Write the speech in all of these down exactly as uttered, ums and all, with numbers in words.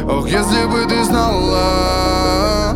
Ох, если бы ты знала,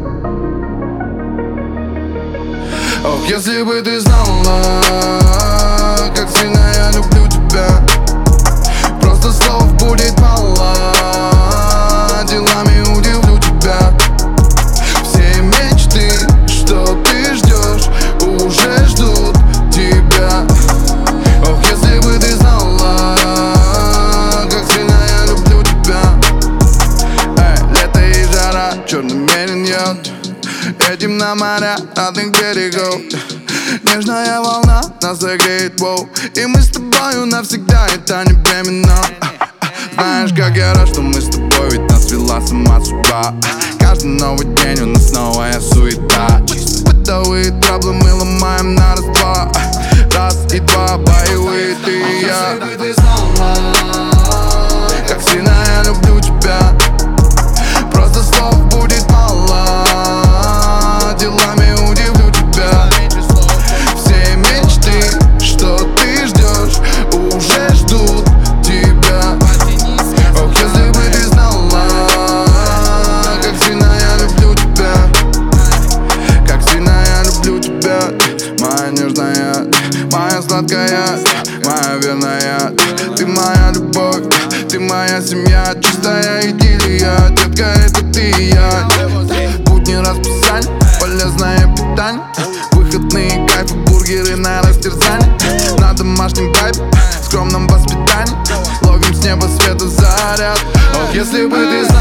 ох, если бы ты знала, как сильно я люблю тебя. Просто слов будет мало, делами удивлю тебя. Все мечты, что ты ждешь, уже ждут тебя. Ох, если бы ты знала, как сильно я люблю тебя. Эй, лето и жара, черный мерин йод, едем на моря родных берегов. Нежная волна нас согреет, воу, и мы с тобою навсегда, это не временно. Знаешь, как я рад, что мы с тобой, ведь нас вела сама судьба. Каждый новый день у нас новая суета. Чисто бытовые траблы мы ломаем на раз-два. Раз и два, боевые ты и я. Если бы ты знала, как сильно я люблю тебя. Просто слов будет мало, делами удивлю тебя. Все мечты, что ты ждешь, уже ждут тебя. Ох, если бы ты знала, как сильно я люблю тебя. Как сильно я люблю тебя. Моя нежная, моя сладкая, моя верная. Ты моя любовь, ты моя семья. Чистая идиллия, детка, это ты и я. Будни расписание, полезное питание, выходные кайфы, бургеры на растерзание. На домашнем вайбе, скромном воспитании, ловим с неба света заряд. Ох, если бы ты